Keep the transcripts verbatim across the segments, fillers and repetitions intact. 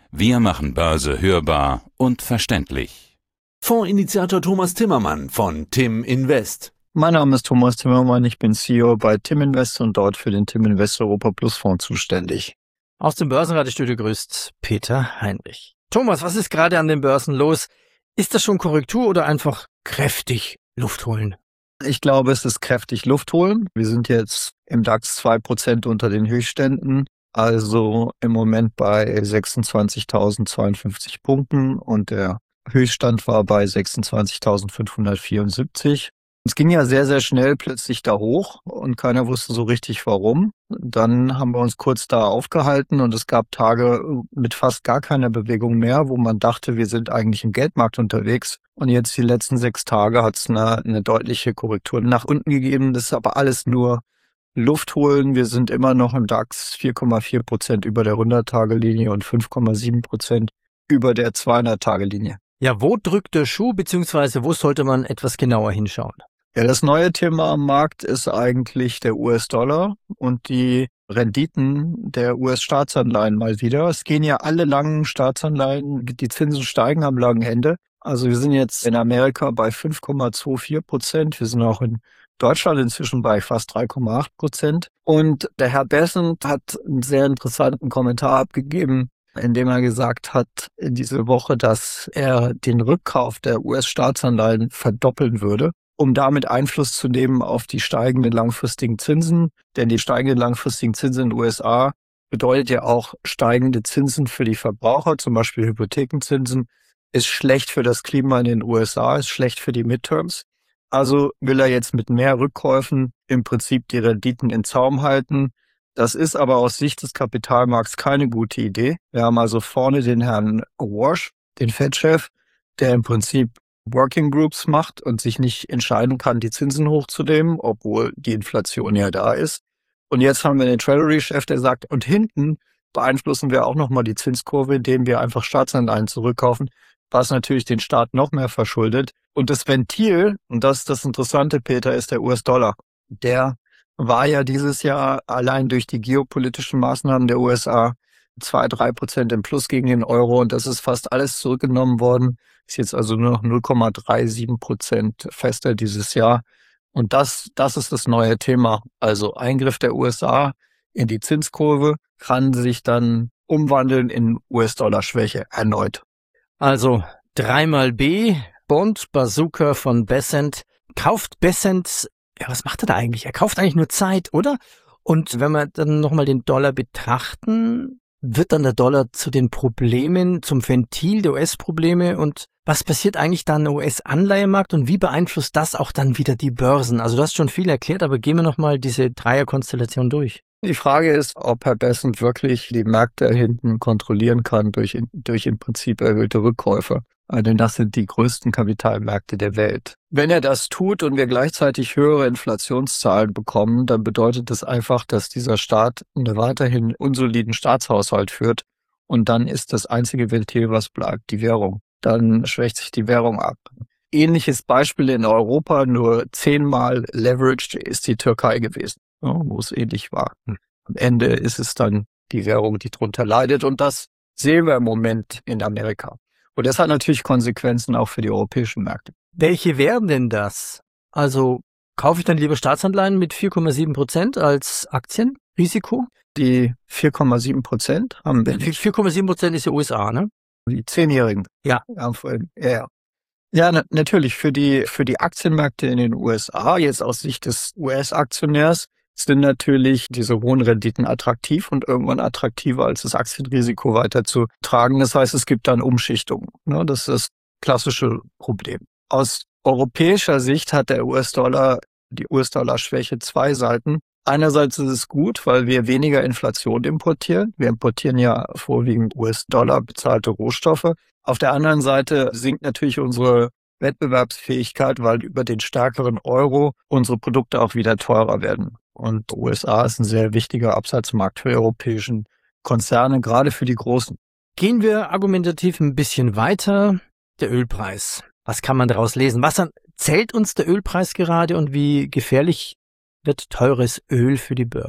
Wir machen Börse hörbar und verständlich. Fondsinitiator Thomas Timmermann von Tim Invest. Mein Name ist Thomas Timmermann, ich bin C E O bei Tim Invest und dort für den Tim Invest Europa Plus Fonds zuständig. Aus dem Börsenradiostudio grüßt Peter Heinrich. Thomas, was ist gerade an den Börsen los? Ist das schon Korrektur oder einfach kräftig Luft holen? Ich glaube, es ist kräftig Luft holen. Wir sind jetzt im DAX zwei Prozent unter den Höchstständen, also im Moment bei sechsundzwanzigtausendzweiundfünfzig Punkten und der Höchststand war bei sechsundzwanzigtausendfünfhundertvierundsiebzig. Es ging ja sehr, sehr schnell plötzlich da hoch und keiner wusste so richtig warum. Dann haben wir uns kurz da aufgehalten und es gab Tage mit fast gar keiner Bewegung mehr, wo man dachte, wir sind eigentlich im Geldmarkt unterwegs. Und jetzt die letzten sechs Tage hat es eine, eine deutliche Korrektur nach unten gegeben. Das ist aber alles nur Luft holen. Wir sind immer noch im DAX vier Komma vier Prozent über der hundert-Tage-Linie und fünf Komma sieben Prozent über der zweihundert-Tage-Linie. Ja, wo drückt der Schuh, beziehungsweise wo sollte man etwas genauer hinschauen? Ja, das neue Thema am Markt ist eigentlich der U S-Dollar und die Renditen der U S-Staatsanleihen mal wieder. Es gehen ja alle langen Staatsanleihen, die Zinsen steigen am langen Ende. Also wir sind jetzt in Amerika bei fünf Komma vierundzwanzig Prozent. Wir sind auch in Deutschland inzwischen bei fast drei Komma acht Prozent. Und der Herr Bessent hat einen sehr interessanten Kommentar abgegeben, in dem er gesagt hat, diese Woche, dass er den Rückkauf der U S-Staatsanleihen verdoppeln würde, um damit Einfluss zu nehmen auf die steigenden langfristigen Zinsen. Denn die steigenden langfristigen Zinsen in den U S A bedeutet ja auch steigende Zinsen für die Verbraucher, zum Beispiel Hypothekenzinsen, ist schlecht für das Klima in den U S A, ist schlecht für die Midterms. Also will er jetzt mit mehr Rückkäufen im Prinzip die Renditen in Zaum halten. Das ist aber aus Sicht des Kapitalmarkts keine gute Idee. Wir haben also vorne den Herrn Warsh, den Fed-Chef, der im Prinzip Working Groups macht und sich nicht entscheiden kann, die Zinsen hochzunehmen, obwohl die Inflation ja da ist. Und jetzt haben wir den Treasury-Chef, der sagt, und hinten beeinflussen wir auch nochmal die Zinskurve, indem wir einfach Staatsanleihen zurückkaufen, was natürlich den Staat noch mehr verschuldet. Und das Ventil, und das ist das Interessante, Peter, ist der U S-Dollar. Der war ja dieses Jahr allein durch die geopolitischen Maßnahmen der U S A zwei, drei Prozent im Plus gegen den Euro und das ist fast alles zurückgenommen worden. Ist jetzt also nur noch null Komma siebenunddreißig Prozent fester dieses Jahr. Und das, das ist das neue Thema. Also Eingriff der U S A in die Zinskurve kann sich dann umwandeln in U S-Dollar-Schwäche erneut. Also dreimal B, Bond, Bazooka von Bessent. Kauft Bessent, ja, was macht er da eigentlich? Er kauft eigentlich nur Zeit, oder? Und wenn wir dann nochmal den Dollar betrachten, wird dann der Dollar zu den Problemen, zum Ventil der U S-Probleme und was passiert eigentlich dann im U S-Anleihemarkt und wie beeinflusst das auch dann wieder die Börsen? Also du hast schon viel erklärt, aber gehen wir nochmal diese Dreierkonstellation durch. Die Frage ist, ob Herr Bessent wirklich die Märkte hinten kontrollieren kann durch, durch im Prinzip erhöhte Rückkäufe. Denn das sind die größten Kapitalmärkte der Welt. Wenn er das tut und wir gleichzeitig höhere Inflationszahlen bekommen, dann bedeutet das einfach, dass dieser Staat einen weiterhin unsoliden Staatshaushalt führt. Und dann ist das einzige Ventil, was bleibt, die Währung. Dann schwächt sich die Währung ab. Ähnliches Beispiel in Europa, nur zehnmal leveraged ist die Türkei gewesen, wo es ähnlich war. Am Ende ist es dann die Währung, die drunter leidet. Und das sehen wir im Moment in Amerika. Und das hat natürlich Konsequenzen auch für die europäischen Märkte. Welche wären denn das? Also kaufe ich dann lieber Staatsanleihen mit vier Komma sieben Prozent als Aktienrisiko? Die vier Komma sieben Prozent haben wir nicht. vier Komma sieben Prozent ist ja U S A, ne? Die Zehnjährigen. Ja. Ja, ja. Ja, na, natürlich für die, für die Aktienmärkte in den U S A, jetzt aus Sicht des U S-Aktionärs, sind natürlich diese hohen Renditen attraktiv und irgendwann attraktiver als das Aktienrisiko weiterzutragen. Das heißt, es gibt dann Umschichtungen. Ne? Das ist das klassische Problem. Aus europäischer Sicht hat der U S-Dollar, die U S-Dollar-Schwäche zwei Seiten. Einerseits ist es gut, weil wir weniger Inflation importieren. Wir importieren ja vorwiegend U S-Dollar bezahlte Rohstoffe. Auf der anderen Seite sinkt natürlich unsere Wettbewerbsfähigkeit, weil über den stärkeren Euro unsere Produkte auch wieder teurer werden. Und U S A ist ein sehr wichtiger Absatzmarkt für europäischen Konzerne, gerade für die großen. Gehen wir argumentativ ein bisschen weiter. Der Ölpreis. Was kann man daraus lesen? Was erzählt uns der Ölpreis gerade und wie gefährlich wird teures Öl für die Börse?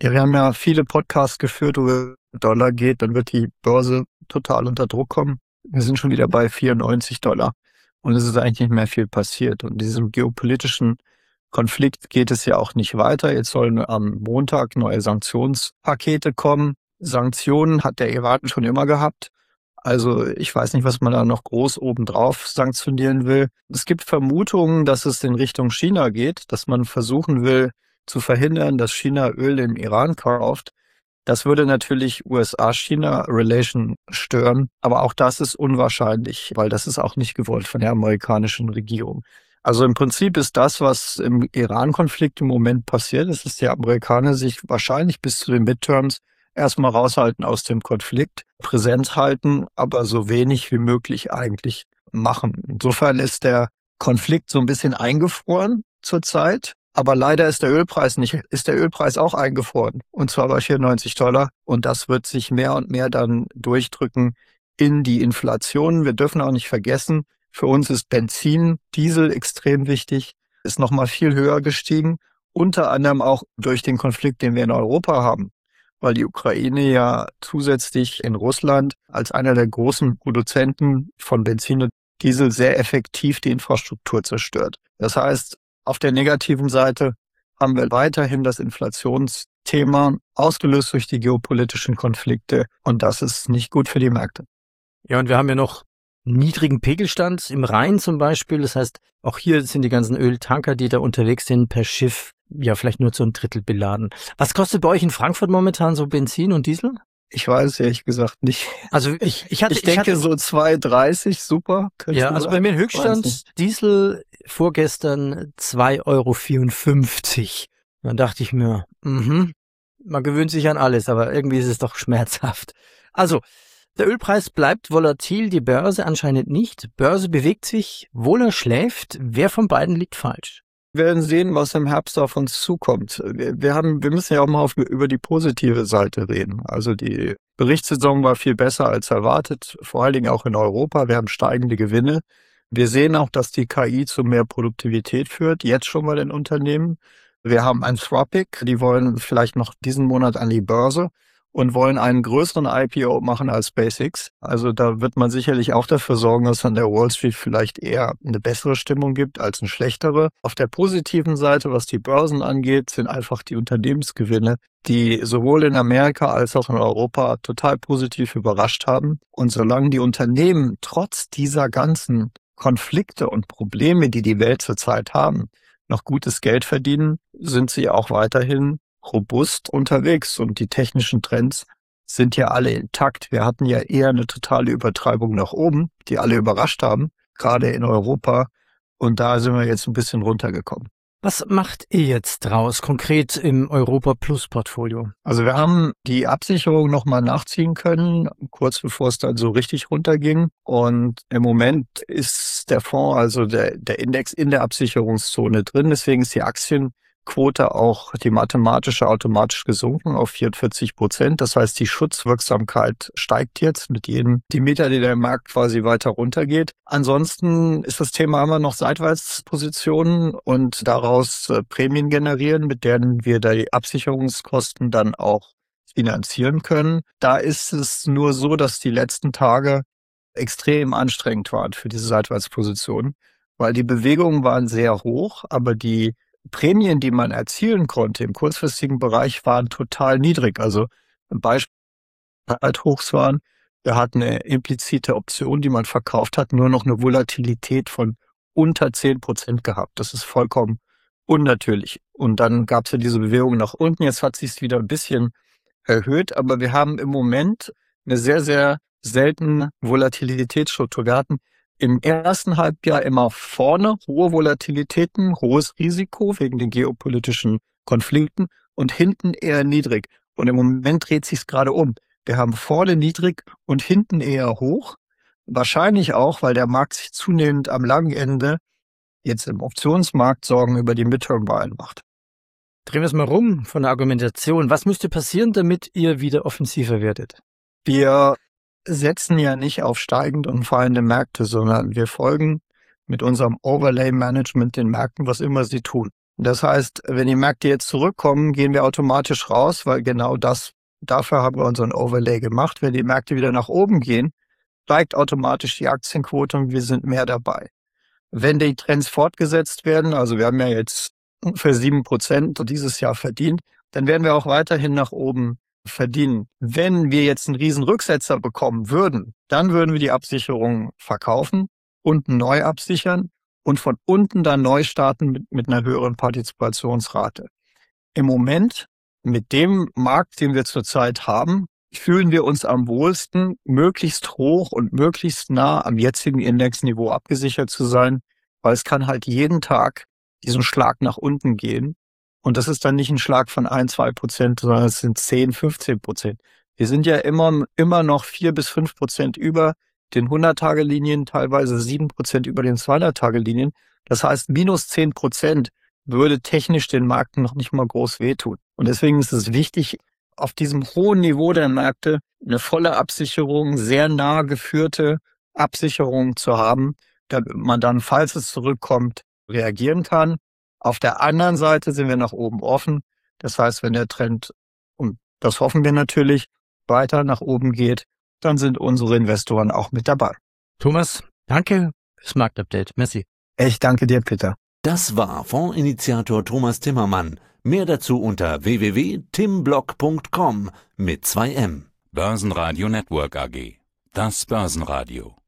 Ja, wir haben ja viele Podcasts geführt, wo es um Dollar geht, dann wird die Börse total unter Druck kommen. Wir sind schon wieder bei vierundneunzig Dollar und es ist eigentlich nicht mehr viel passiert. Und in diesem geopolitischen Konflikt geht es ja auch nicht weiter. Jetzt sollen am Montag neue Sanktionspakete kommen. Sanktionen hat der Iran schon immer gehabt. Also ich weiß nicht, was man da noch groß obendrauf sanktionieren will. Es gibt Vermutungen, dass es in Richtung China geht, dass man versuchen will zu verhindern, dass China Öl im Iran kauft. Das würde natürlich U S A-China-Relation stören, aber auch das ist unwahrscheinlich, weil das ist auch nicht gewollt von der amerikanischen Regierung. Also im Prinzip ist das, was im Iran-Konflikt im Moment passiert, ist, dass die Amerikaner sich wahrscheinlich bis zu den Midterms erstmal raushalten aus dem Konflikt, präsent halten, aber so wenig wie möglich eigentlich machen. Insofern ist der Konflikt so ein bisschen eingefroren zurzeit. Aber leider ist der Ölpreis nicht, ist der Ölpreis auch eingefroren. Und zwar bei vierundneunzig Dollar. Und das wird sich mehr und mehr dann durchdrücken in die Inflation. Wir dürfen auch nicht vergessen, für uns ist Benzin, Diesel extrem wichtig, ist nochmal viel höher gestiegen. Unter anderem auch durch den Konflikt, den wir in Europa haben. Weil die Ukraine ja zusätzlich in Russland als einer der großen Produzenten von Benzin und Diesel sehr effektiv die Infrastruktur zerstört. Das heißt, auf der negativen Seite haben wir weiterhin das Inflationsthema, ausgelöst durch die geopolitischen Konflikte. Und das ist nicht gut für die Märkte. Ja, und wir haben ja noch niedrigen Pegelstand im Rhein zum Beispiel. Das heißt, auch hier sind die ganzen Öltanker, die da unterwegs sind, per Schiff, ja, vielleicht nur zu ein Drittel beladen. Was kostet bei euch in Frankfurt momentan so Benzin und Diesel? Ich weiß ehrlich gesagt nicht. Also ich, ich hatte, ich denke ich hatte, so zwei dreißig, super. Ja, also bei mir Höchststand Diesel vorgestern zwei Euro vierundfünfzig. Dann dachte ich mir, mhm, man gewöhnt sich an alles, aber irgendwie ist es doch schmerzhaft. Also der Ölpreis bleibt volatil, die Börse anscheinend nicht. Börse bewegt sich, Wohler schläft. Wer von beiden liegt falsch? Wir werden sehen, was im Herbst auf uns zukommt. Wir, wir haben, wir müssen ja auch mal auf, über die positive Seite reden. Also die Berichtssaison war viel besser als erwartet, vor allen Dingen auch in Europa. Wir haben steigende Gewinne. Wir sehen auch, dass die K I zu mehr Produktivität führt, jetzt schon bei den Unternehmen. Wir haben Anthropic, die wollen vielleicht noch diesen Monat an die Börse und wollen einen größeren I P O machen als SpaceX. Also da wird man sicherlich auch dafür sorgen, dass an der Wall Street vielleicht eher eine bessere Stimmung gibt als eine schlechtere. Auf der positiven Seite, was die Börsen angeht, sind einfach die Unternehmensgewinne, die sowohl in Amerika als auch in Europa total positiv überrascht haben. Und solange die Unternehmen trotz dieser ganzen Konflikte und Probleme, die die Welt zurzeit haben, noch gutes Geld verdienen, sind sie auch weiterhin robust unterwegs und die technischen Trends sind ja alle intakt. Wir hatten ja eher eine totale Übertreibung nach oben, die alle überrascht haben, gerade in Europa. Und da sind wir jetzt ein bisschen runtergekommen. Was macht ihr jetzt draus konkret im Europa Plus Portfolio? Also wir haben die Absicherung nochmal nachziehen können, kurz bevor es dann so richtig runterging. Und im Moment ist der Fonds, also der, der Index in der Absicherungszone drin. Deswegen ist die Aktienquote auch, die mathematische, automatisch gesunken auf vierundvierzig Prozent. Das heißt, die Schutzwirksamkeit steigt jetzt mit jedem Meter, der der Markt quasi weiter runtergeht. Ansonsten ist das Thema immer noch Seitwärtspositionen und daraus äh, Prämien generieren, mit denen wir da die Absicherungskosten dann auch finanzieren können. Da ist es nur so, dass die letzten Tage extrem anstrengend waren für diese Seitwärtspositionen, weil die Bewegungen waren sehr hoch, aber die Prämien, die man erzielen konnte im kurzfristigen Bereich, waren total niedrig. Also ein Beispiel halt hochs waren. Wir hatten eine implizite Option, die man verkauft hat, nur noch eine Volatilität von unter zehn Prozent gehabt. Das ist vollkommen unnatürlich. Und dann gab es ja diese Bewegung nach unten. Jetzt hat sich es wieder ein bisschen erhöht, aber wir haben im Moment eine sehr, sehr seltene Volatilitätsstruktur. Wir hatten im ersten Halbjahr immer vorne hohe Volatilitäten, hohes Risiko wegen den geopolitischen Konflikten und hinten eher niedrig. Und im Moment dreht sich es gerade um. Wir haben vorne niedrig und hinten eher hoch. Wahrscheinlich auch, weil der Markt sich zunehmend am langen Ende jetzt im Optionsmarkt Sorgen über die Midterm-Wahlen macht. Drehen wir es mal rum von der Argumentation. Was müsste passieren, damit ihr wieder offensiver werdet? Wir setzen ja nicht auf steigende und fallende Märkte, sondern wir folgen mit unserem Overlay-Management den Märkten, was immer sie tun. Das heißt, wenn die Märkte jetzt zurückkommen, gehen wir automatisch raus, weil genau das, dafür haben wir unseren Overlay gemacht. Wenn die Märkte wieder nach oben gehen, steigt automatisch die Aktienquote und wir sind mehr dabei. Wenn die Trends fortgesetzt werden, also wir haben ja jetzt ungefähr sieben Prozent dieses Jahr verdient, dann werden wir auch weiterhin nach oben verdienen. Wenn wir jetzt einen riesen Rücksetzer bekommen würden, dann würden wir die Absicherung verkaufen, unten neu absichern und von unten dann neu starten mit, mit einer höheren Partizipationsrate. Im Moment, mit dem Markt, den wir zurzeit haben, fühlen wir uns am wohlsten, möglichst hoch und möglichst nah am jetzigen Indexniveau abgesichert zu sein, weil es kann halt jeden Tag diesen Schlag nach unten gehen. Und das ist dann nicht ein Schlag von ein, zwei Prozent, sondern es sind zehn, fünfzehn Prozent. Wir sind ja immer, immer noch vier bis fünf Prozent über den hundert-Tage-Linien, teilweise sieben Prozent über den zweihundert-Tage-Linien. Das heißt, minus zehn Prozent würde technisch den Märkten noch nicht mal groß wehtun. Und deswegen ist es wichtig, auf diesem hohen Niveau der Märkte eine volle Absicherung, sehr nah geführte Absicherung zu haben, damit man dann, falls es zurückkommt, reagieren kann. Auf der anderen Seite sind wir nach oben offen. Das heißt, wenn der Trend, und das hoffen wir natürlich, weiter nach oben geht, dann sind unsere Investoren auch mit dabei. Thomas, danke fürs Marktupdate. Merci. Ich danke dir, Peter. Das war Fondsinitiator Thomas Timmermann. Mehr dazu unter w w w punkt timblock punkt com mit zwei M. Börsenradio Network A G. Das Börsenradio.